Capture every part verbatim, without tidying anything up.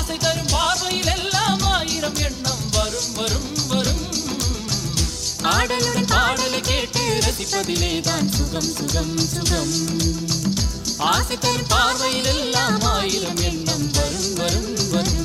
ஆசை தரும் பார்வையில் எல்லாம் ஆயிரம் எண்ணம் வரும் வரும் வரும். ஆடலுடன் பாடலை கேட்டு ரசிப்பதிலே தான் சுகம் சுகம் சுகம். ஆசை தரும் பார்வையில் எல்லாம் ஆயிரம் எண்ணம் வரும் வரும் வரும்.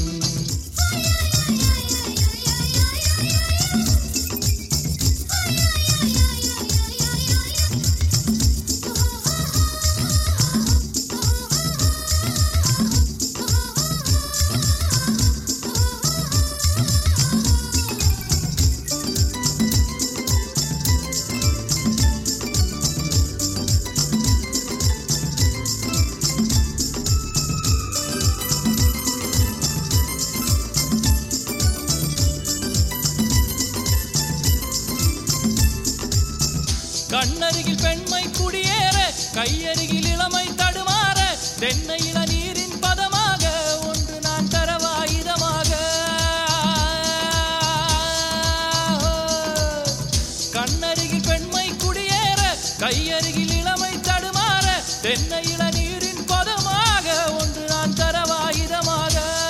கண்ணருகில் பெண்மை குடியேற கையருகில் இளமை தடுமாற தென்னை இளநீரின் பதமாக ஒன்று நான் தரவாயுதமாக. கண்ணருகில் பெண்மை குடியேற கையருகில் இளமை தடுமாற தென்னை இளநீரின் பதமாக ஒன்று நான் தரவாயுதமாக.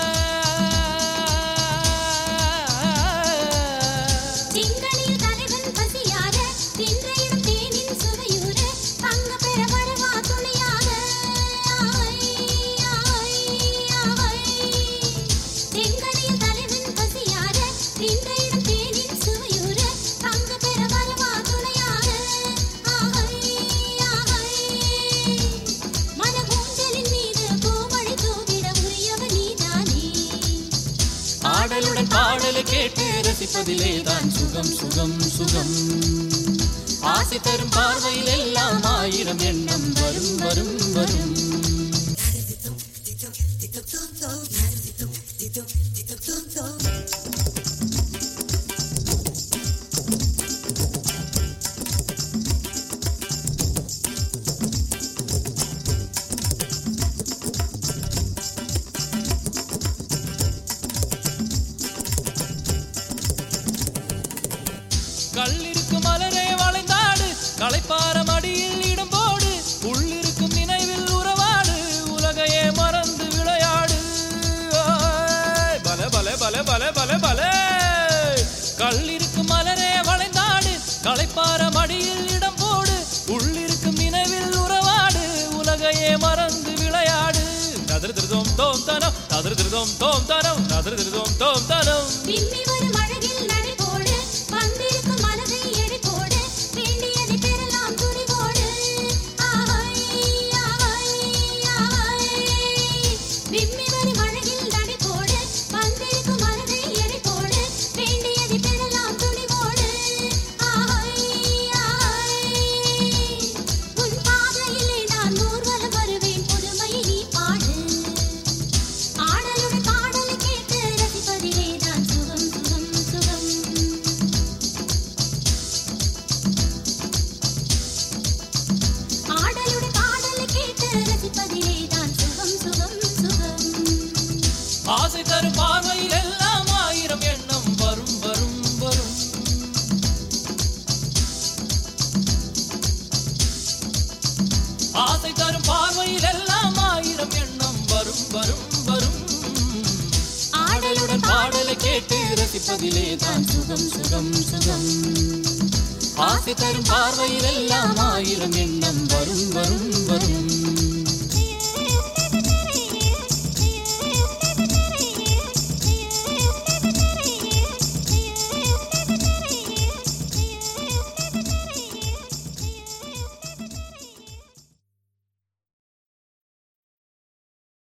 ஆடலுடன் பாடலை கேட்டு ரசிப்பதிலே தான் சுகம் சுகம் சுகம். ஆசை தரும் பார்வையில் எல்லாம் ஆயிரம் எண்ணம் வரும் வரும் வரும். கல்லிருக்கும் மலரே வளைந்தாடு களைப்பாரம் அடியில் இடம் போடு உள்ளிருக்கும் நினைவில் உறவாடு உலகையே மறந்து விளையாடு. பல பல பல பல பல பல. கல்லிருக்கும் மலரே வளைந்தாடு களைப்பாரம் அடியில் இடம் போடு உள்ளிருக்கும் நினைவில் உறவாடு உலகையே மறந்து விளையாடு. நதிர் திருதோம் தோம் தனம் நதிர் திருதோம் தோம் தனம் நதிர் திருதோம் தோம் தனம். ஆசை தரும் பார்வையில் எல்லாம் ஆயிரம் எண்ணம் வரும் வரும் வரும். ஆசை தரும் பார்வையில் எல்லாம் ஆயிரம் எண்ணம் வரும் வரும் வரும். ஆடலுடன் பாடலை கேட்டு ரசிப்பதிலே தான் சுகம் சுகம் சுகம். ஆசை தரும் பார்வையில் எல்லாம் ஆயிரம் எண்ணம் வரும் வரும் வரும்.